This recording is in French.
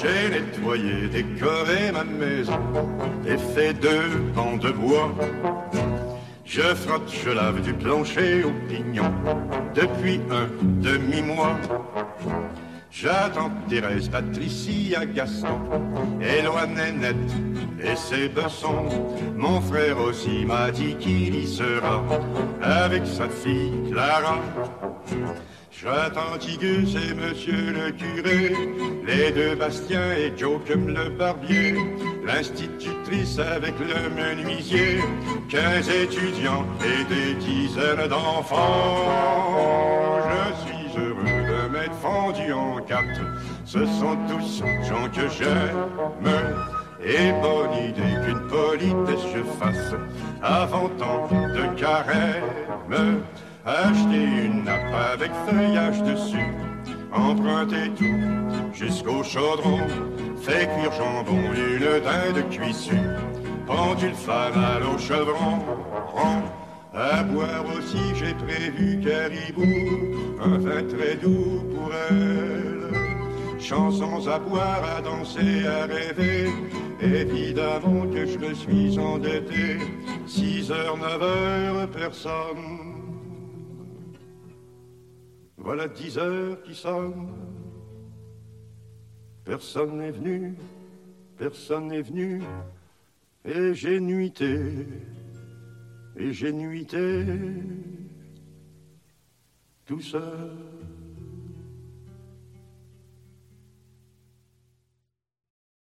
J'ai nettoyé, décoré ma maison et fait 2 bancs de bois. Je frotte, je lave du plancher au pignon depuis un demi-mois. J'attends Thérèse, Patricia, Gaston, Éloi, Nénette et ses bessons. Mon frère aussi m'a dit qu'il y sera avec sa fille Clara. J'attends Tigus et monsieur le curé, les 2 Bastien et Joachim le barbier, l'institutrice avec le menuisier, 15 étudiants et des dizaines d'enfants. Je suis heureux de m'être fendu en 4, ce sont tous gens que j'aime. Et bonne idée qu'une politesse je fasse avant tant de carême. Acheter une nappe avec feuillage dessus, emprunter tout jusqu'au chaudron, fait cuire jambon, une dinde cuissue, pendule fanale au chevron. À boire aussi j'ai prévu caribou, un vin très doux pour elle. Chansons à boire, à danser, à rêver, évidemment que je me suis endetté. 6h, 9h, personne. Voilà 10h qui sonnent. Personne n'est venu, personne n'est venu. Et j'ai nuité, tout seul.